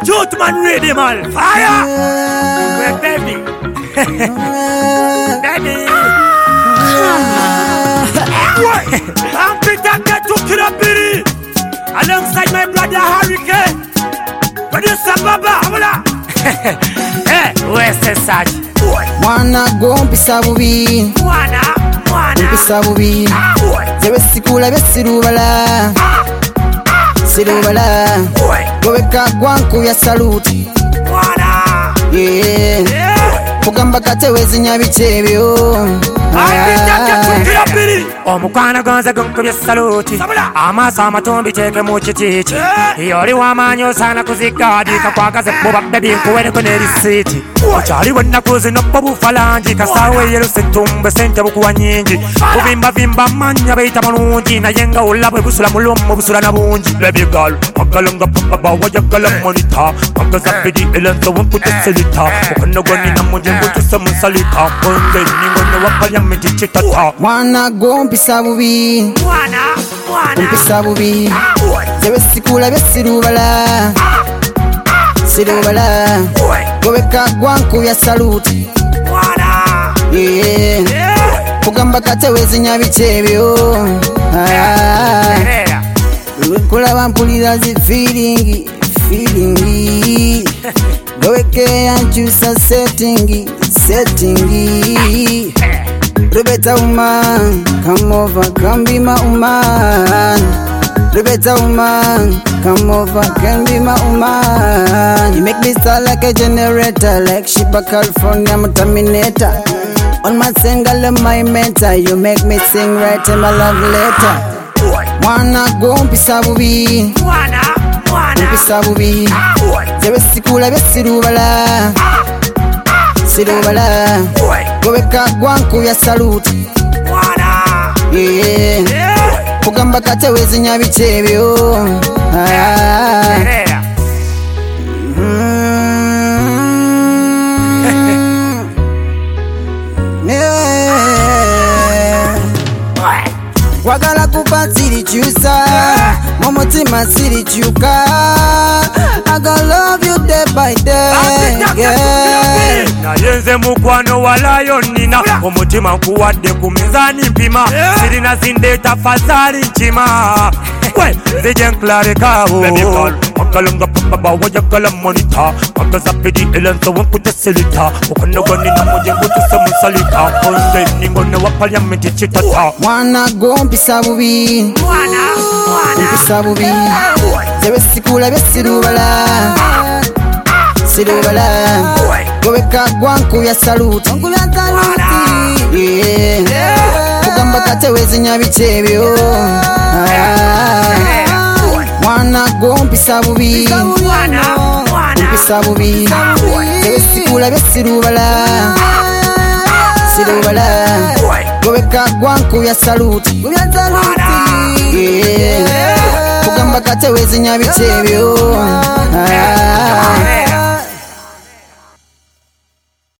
Youth man ready man. Fire. We're baby. Baby. I'm Peter get to Kirabiri. Alongside my brother Hurricane. Producer Baba. Hey, where's the Saj? Mwana go mpisa bubi. Mwana. Mpisa bubi. Zebe sikula besirubala. Sirubala. Gobeka gwanku ya salute. Mwana. Yeah. Kugamba kate wezi nyabichebyo. Omukwana gonza gunkubye saluti Amasa matumbi cheke muchichichi Yori wamanyo sana kuzigadika Kwagaze kuba baby nkuwereko nerisiti Uchali wena kuzi nopo bufalanji Kasawe yelu sentumbe sente bukuwa nyingi Kubimba vimba manya beita manunji Na yenga ulabwe busula mulumu busula na bunji Baby girl, magalanga papa wajagala monita Magaza pedi elenzo wankute selita Ukanogoni na mujembu tusamunsalika Konde ningo wapalya chitata. Mwana go mpisa bubi. Mpisa bubi. Zebe sikula besirubala. Sirubala. Gobeka gwanku ya salute. Yeah. Kugamba kate wezi nyabichebyo. Kulaba mpulira zi feeling. Gobeke yanchusa setting. Rebeta woman, come over, come be my woman. Rebeta woman, come over, can be my woman. You make me start like a generator, like Shiba California, I'm a terminator. On my single and my mentor, you make me sing right in my love letter. Mwana go mpisa bubi. Mpisa bubi. Zebe sikula besirubala. Sirubala. Gobeka gwanku ya salute. Yeah. Kugamba kate wezi nyabichebyo. Wagala kupa siri chusa. Momotima siri chuka. I gonna love you day by day. Yeah. Na yenze mukwano walayo nina Omutima kuwadde kumizani mpima Sirina zinde tafazali nchima Zije nklare kawo Baby girl, magalanga papa wajagala monita Magaza pedi elenzo wankute selita Ukanogoni na mujembu tusamunsalika Konde ningo ne wapalya chitata. Mwana go mpisa bubi. Mpisa bubi. Zebe sikula besirubala. Sirubala. Gobeka gwanku ya salute. Yeah. Kugamba kate wezi nyabichebyo. Mwana go mpisa bubi. Mpisa bubi. Zebe sikula besirubala. Sirubala. Gobeka gwanku ya salute. Yeah. Kugamba kate wezi nyabichebyo.